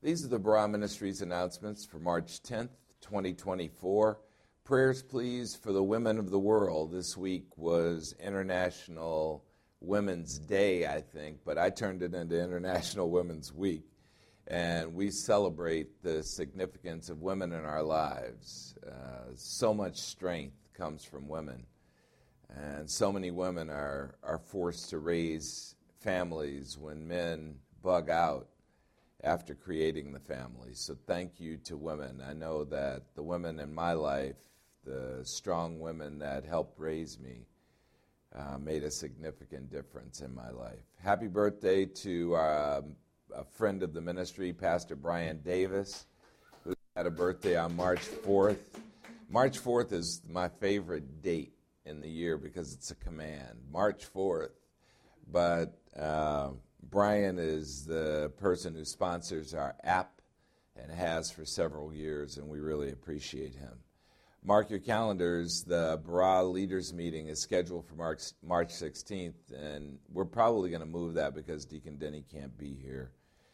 These are the Barah Ministries announcements for March 10th, 2024. Prayers, please, for the women of the world. This week was International Women's Day, I think, but I turned it into International Women's Week. And we celebrate the significance of women in our lives. So much strength comes from women. And so many women are forced to raise families when men bug out after creating the family. So thank you to women. I know that the women in my life, the strong women that helped raise me, made a significant difference in my life. Happy birthday to a friend of the ministry, Pastor Brian Davis, who had a birthday on March 4th. March 4th is my favorite date in the year because it's a command, March 4th. But Brian is the person who sponsors our app and has for several years, and we really appreciate him. Mark your calendars. The Barah Leaders Meeting is scheduled for March 16th, and we're probably going to move that because Deacon Denny can't be here.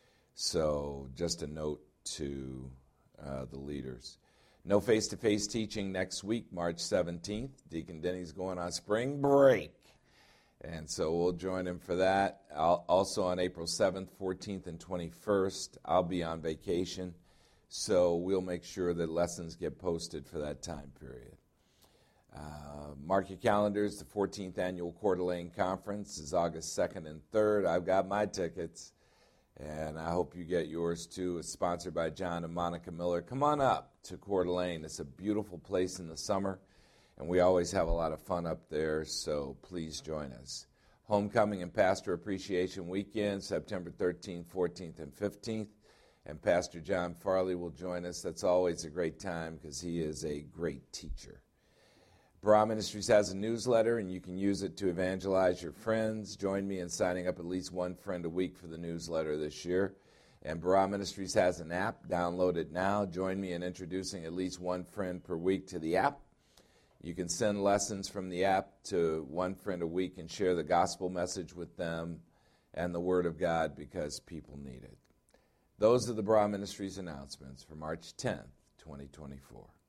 So just a note to the leaders. No face-to-face teaching next week, March 17th. Deacon Denny's going on spring break. And so we'll join him for that. Also on April 7th, 14th, and 21st, I'll be on vacation. So we'll make sure that lessons get posted for that time period. Mark your calendars. The 14th Annual Coeur d'Alene Conference is August 2nd and 3rd. I've got my tickets, and I hope you get yours too. It's sponsored by John and Monica Miller. Come on up to Coeur d'Alene. It's a beautiful place in the summer, and we always have a lot of fun up there, so please join us. Homecoming and Pastor Appreciation Weekend, September 13th, 14th, and 15th. And Pastor John Farley will join us. That's always a great time because he is a great teacher. Barah Ministries has a newsletter, and you can use it to evangelize your friends. Join me in signing up at least one friend a week for the newsletter this year. And Barah Ministries has an app. Download it now. Join me in introducing at least one friend per week to the app. You can send lessons from the app to one friend a week and share the gospel message with them and the Word of God because people need it. Those are the Barah Ministries announcements for March 10th, 2024.